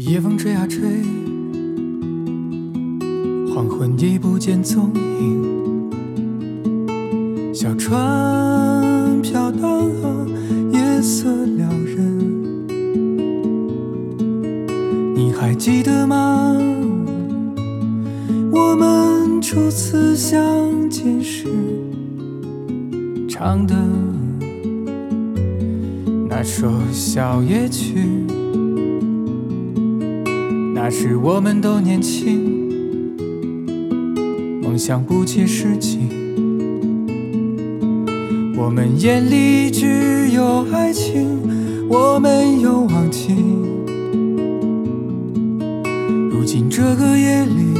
夜风吹啊吹，黄昏已不见踪影，小船飘荡啊，夜色撩人。你还记得吗？我们初次相见时唱的那首小夜曲，那时我们都年轻，梦想不切实际，我们眼里只有爱情，我没有忘记。如今这个夜里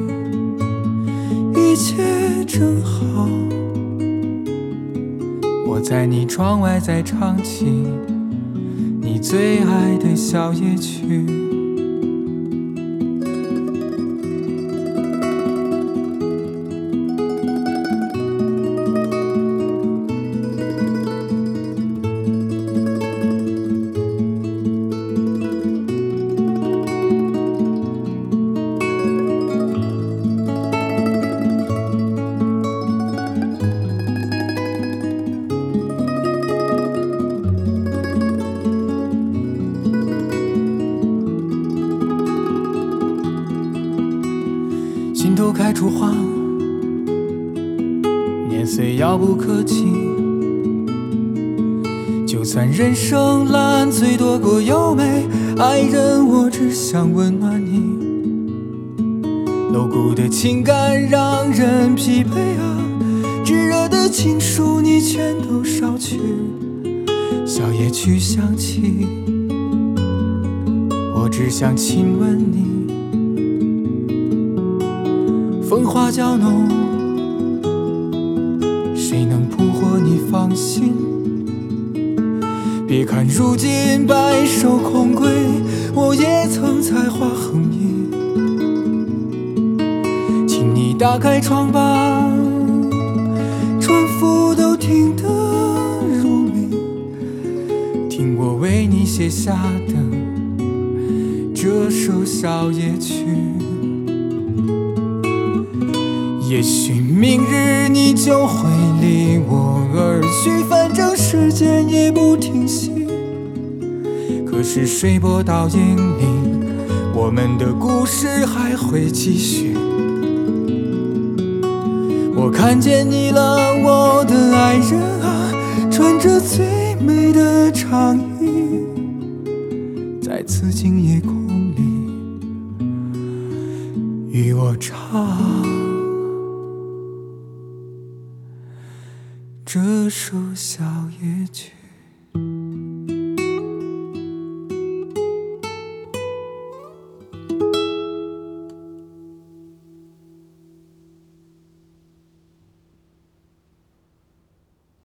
一切正好，我在你窗外再唱起你最爱的小夜曲。心头开出花，年岁遥不可及。就算人生烂醉多过优美，爱人我只想温暖你。露骨的情感让人疲惫啊，炙热的情书你全都捎去。小夜曲响起，我只想亲吻你。风花娇浓，谁能捕获你芳心？别看如今白首空归，我也曾才华横溢。请你打开窗吧，船夫都听得入迷，听我为你写下的这首小夜曲。也许明日你就会离我而去，反正时间也不停息。可是水波倒影里，我们的故事还会继续。我看见你了，我的爱人啊，穿着最美的长衣，在此静夜空里与我唱这首小夜曲。